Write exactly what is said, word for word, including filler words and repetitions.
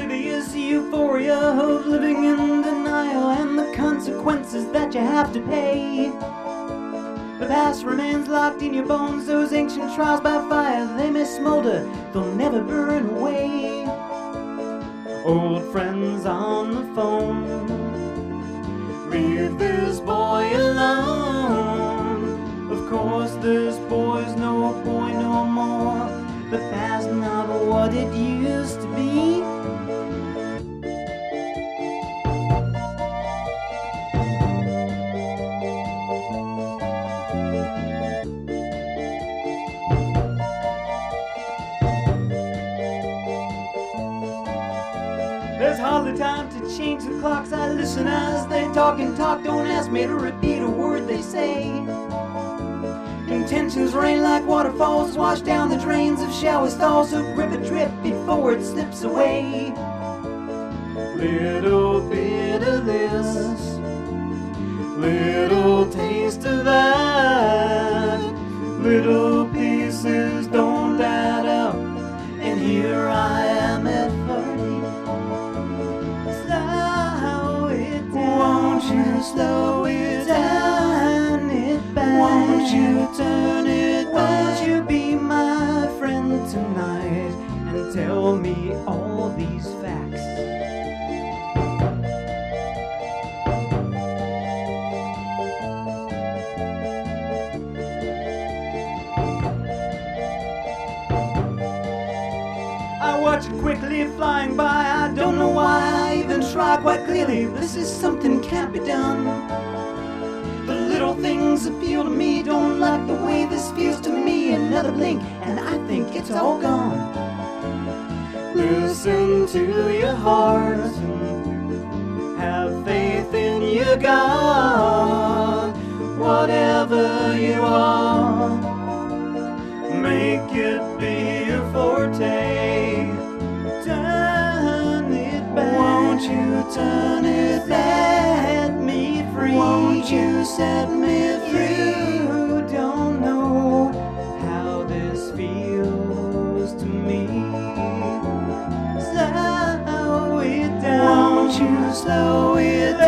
oblivious euphoria of living in denial and the consequences that you have to pay. The past remains locked in your bones, those ancient trials by fire, they may smolder, they'll never burn away. Old friends on the phone, leave this boy alone. Of course this boy's no boy no more, the past not what it used to be. There's hardly time to change the clocks. I listen as they talk and talk. Don't ask me to repeat a word they say. Intentions rain like waterfalls, wash down the drains of shower stalls. So grip a drip before it slips away. Little bit of this, little taste of that. Little pieces don't add up, and here I am at thirty. Won't you slow it down, it back? Won't you turn it back? Won't you be my friend tonight and tell me all these facts? I watch it quickly flying by. I don't know why I even try. Quite clearly, this is something can't be done. The little things appeal to me. Don't like the way this feels to me. Another blink, and I think it's all gone. Listen to your heart. Have faith in your God. Whatever you are, make it be your forte. Turn it back. Won't you turn it back? Set me free. Won't you set me free? You don't know how this feels to me. Slow it down. Won't you slow it